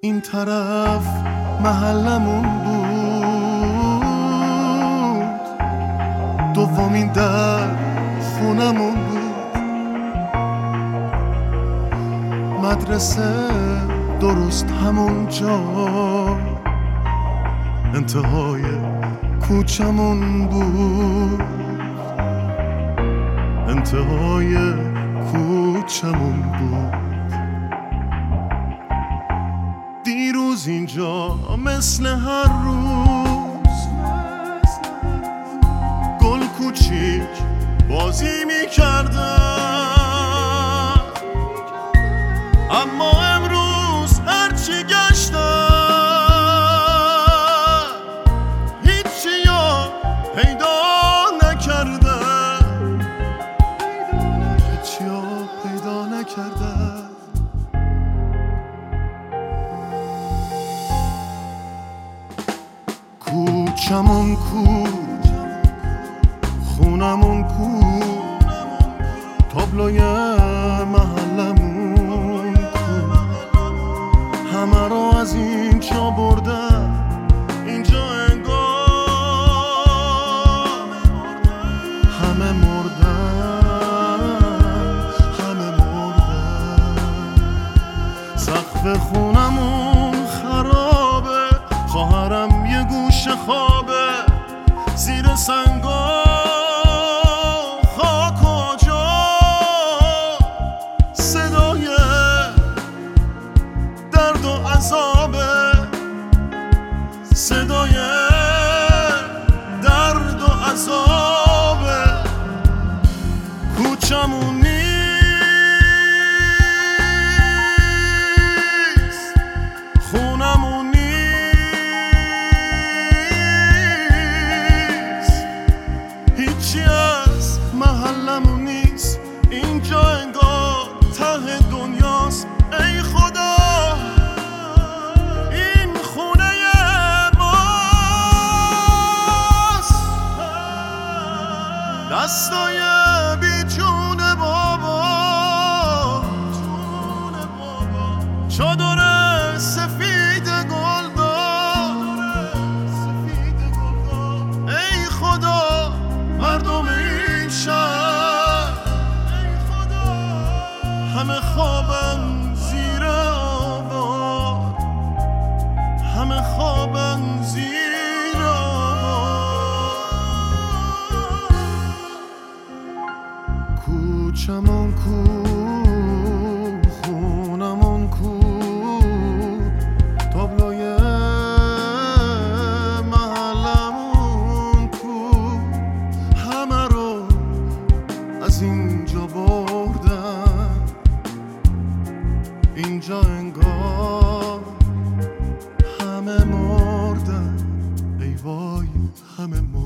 این طرف محلمون بود، دومین در خونمون بود، مدرسه درست همون جا انتهای کوچمون بود، انتهای کوچمون بود. دیروز اینجا مثل هر روز گل کوچیک بازی میکردن، اما امروز هرچی گشتن هیچی یا پیدا نکردن، هیچی یا پیدا نکردن. کوچمون کو، خونمون کو، تابلوی محلمون کو، همه رو از اینجا بردن اینجا انگار همه مردن، همه مردن. سقف خونمون خرابه، خواهرم یه گوشه خوابه زیر سنگا خاک و جا، صدای درد و عذابه، صدای درد و عذابه. کوچمون نیست، خونمون هیچی از محلمون نیست، اینجا انگار ته دنیاست. ای خدا این خونه ماست، دستای بیجون بابا، چادر سفید گل دار. ای خدا مردم این شهر همه خوابن زیر آباد، همه خوابن زیر آباد. کوچمون کو، خونمون کو، تابلوی محلمون کو، همه رو از اینجا بردن اینجا انگار همه مردن. ای وای همه مردن.